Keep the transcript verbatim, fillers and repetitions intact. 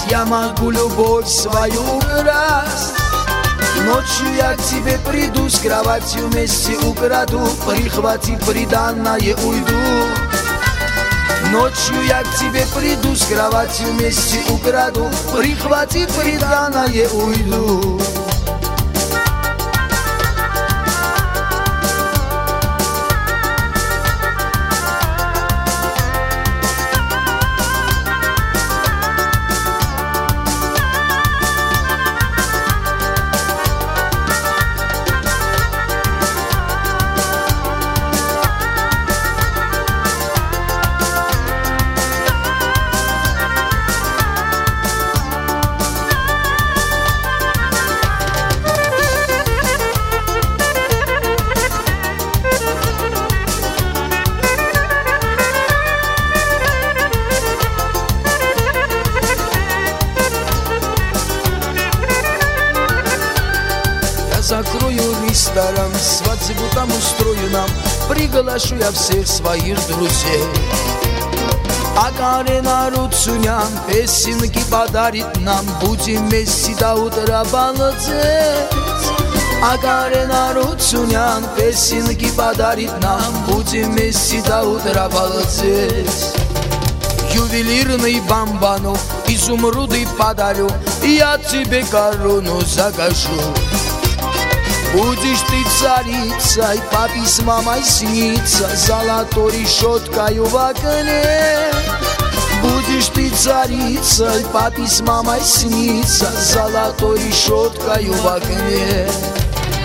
я могу любовь свою украсть. Ночью я к тебе приду, с кроватью вместе украду, прихвати приданное, уйду. Ночью я к тебе приду, с кроватью вместе украду, прихвати приданное, уйду. Закрою ресторан, свадьбу там устрою нам, приглашу я всех своих друзей. Агарина Руцунян песенки подарит нам, будем вместе до утра балдеть. Агарина Руцунян песенки подарит нам, будем вместе до утра балдеть. Ювелирный бамбану, изумруды подарю, я тебе корону закажу. Будешь ты царицей, папе с мамой снится, золотой решеткою в окне. Будешь ты царицей, папе с мамой снится, золотой решеткою в окне.